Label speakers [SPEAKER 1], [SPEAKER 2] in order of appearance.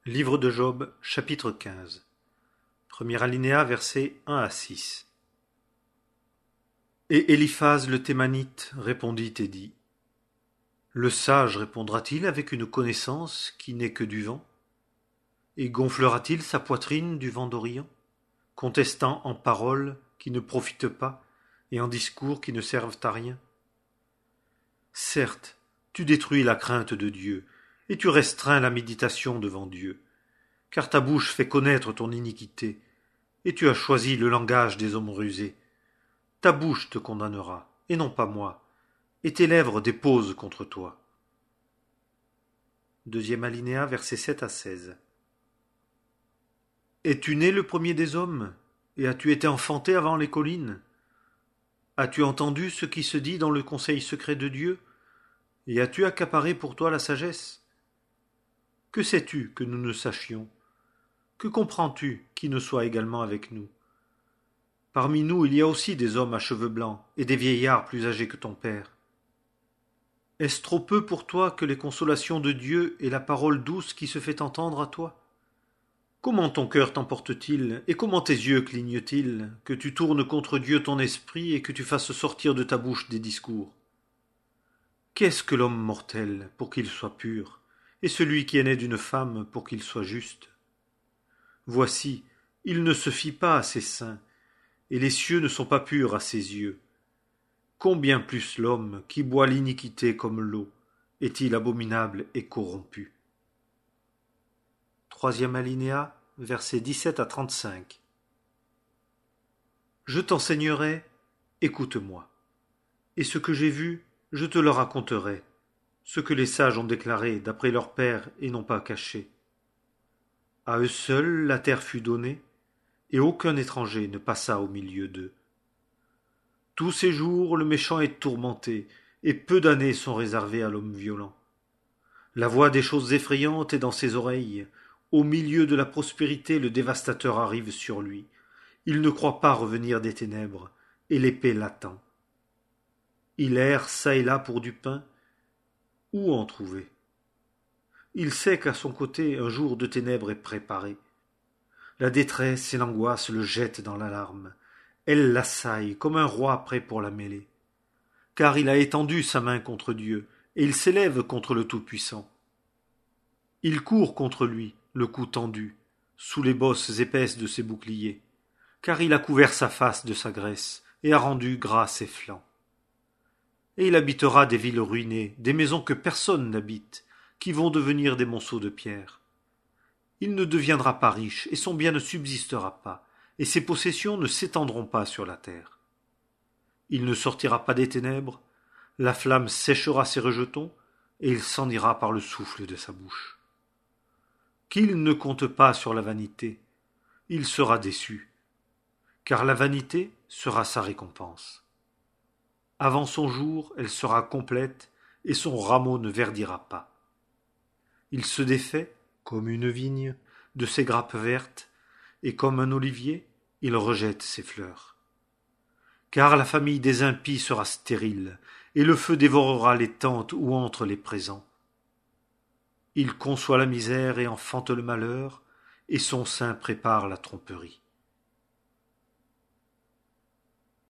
[SPEAKER 1] Livre de Job, chapitre 15. Premier alinéa, versets 1 à 6. Et Éliphaz le Thémanite répondit et dit: Le sage répondra-t-il avec une connaissance qui n'est que du vent? Et gonflera-t-il sa poitrine du vent d'Orient, contestant en paroles qui ne profitent pas et en discours qui ne servent à rien? Certes, tu détruis la crainte de Dieu, et tu restreins la méditation devant Dieu, car ta bouche fait connaître ton iniquité, et tu as choisi le langage des hommes rusés. Ta bouche te condamnera, et non pas moi, et tes lèvres déposent contre toi. Deuxième alinéa, versets 7 à 16. Es-tu né le premier des hommes, et as-tu été enfanté avant les collines? As-tu entendu ce qui se dit dans le conseil secret de Dieu, et as-tu accaparé pour toi la sagesse? Que sais-tu que nous ne sachions? Que comprends-tu qui ne soit également avec nous? Parmi nous il y a aussi des hommes à cheveux blancs, et des vieillards plus âgés que ton père. Est-ce trop peu pour toi que les consolations de Dieu et la parole douce qui se fait entendre à toi? Comment ton cœur t'emporte-t-il, et comment tes yeux clignent-ils, que tu tournes contre Dieu ton esprit et que tu fasses sortir de ta bouche des discours? Qu'est-ce que l'homme mortel pour qu'il soit pur, et celui qui est né d'une femme pour qu'il soit juste? Voici, il ne se fie pas à ses seins, et les cieux ne sont pas purs à ses yeux. Combien plus l'homme qui boit l'iniquité comme l'eau est-il abominable et corrompu? Troisième alinéa, versets 17 à 35. Je t'enseignerai, écoute-moi. Et ce que j'ai vu, je te le raconterai, ce que les sages ont déclaré d'après leur père et non pas caché. À eux seuls la terre fut donnée, et aucun étranger ne passa au milieu d'eux. Tous ces jours le méchant est tourmenté, et peu d'années sont réservées à l'homme violent. La voix des choses effrayantes est dans ses oreilles. Au milieu de la prospérité, le dévastateur arrive sur lui. Il ne croit pas revenir des ténèbres, et l'épée l'attend. Il erre çà et là pour du pain. Où en trouver? Il sait qu'à son côté un jour de ténèbres est préparé. La détresse et l'angoisse le jettent dans l'alarme. Elle l'assaille comme un roi prêt pour la mêlée. Car il a étendu sa main contre Dieu, et il s'élève contre le Tout-Puissant. Il court contre lui, le cou tendu, sous les bosses épaisses de ses boucliers, car il a couvert sa face de sa graisse, et a rendu gras ses flancs. Et il habitera des villes ruinées, des maisons que personne n'habite, qui vont devenir des monceaux de pierre. Il ne deviendra pas riche, et son bien ne subsistera pas, et ses possessions ne s'étendront pas sur la terre. Il ne sortira pas des ténèbres, la flamme séchera ses rejetons, et il s'en ira par le souffle de sa bouche. Qu'il ne compte pas sur la vanité, il sera déçu, car la vanité sera sa récompense. Avant son jour, elle sera complète, et son rameau ne verdira pas. Il se défait, comme une vigne, de ses grappes vertes, et comme un olivier, il rejette ses fleurs. Car la famille des impies sera stérile, et le feu dévorera les tentes où entrent les présents. Il conçoit la misère et enfante le malheur, et son sein prépare la tromperie.